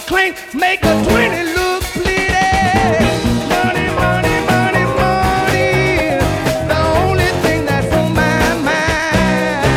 clean, make a 20 look pretty. Money, money, money, money, the only thing that's on my mind.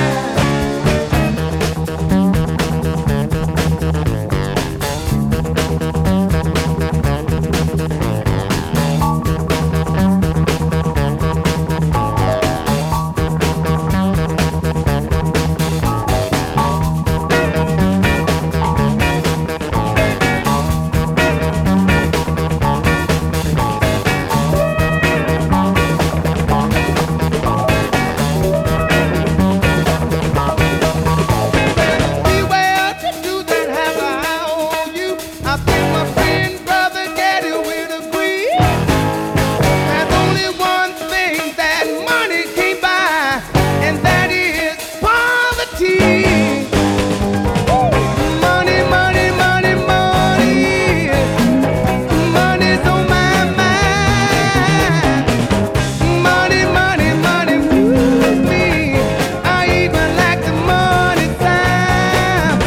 Beware to do that, have I on you. I think my friend, brother, daddy will agree. There's only one thing that money can't buy, and that is poverty. Money, money, money, money, money's on my mind. Money, money, money moves me. I even like the money time.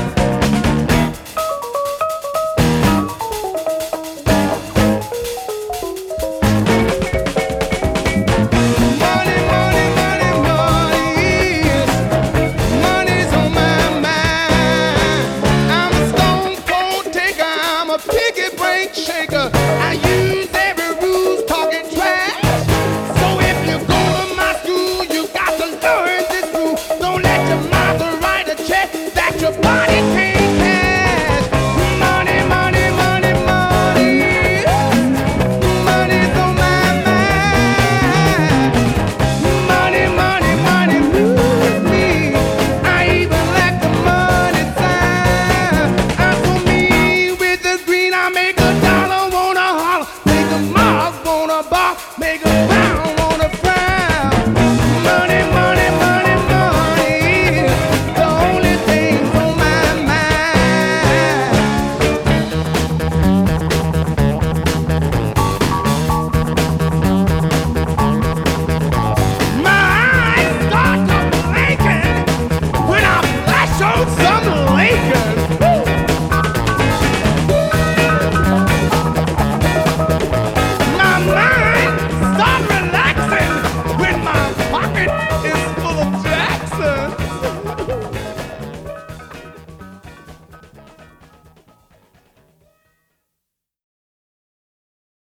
Money, money, money, money, money's on my mind. I'm a stone cold taker, I'm a piggy bank shaker. I use every rule talking trash. So if you go to my school, you got to learn this rule. Don't let your mother write a check that your body can't cash. Money, money, money, money, money's on my mind. Money, money, money moves me. I even like the money time. I'm for me with the green. I make a dollar, wanna holler, make a mob, wanna bar, make a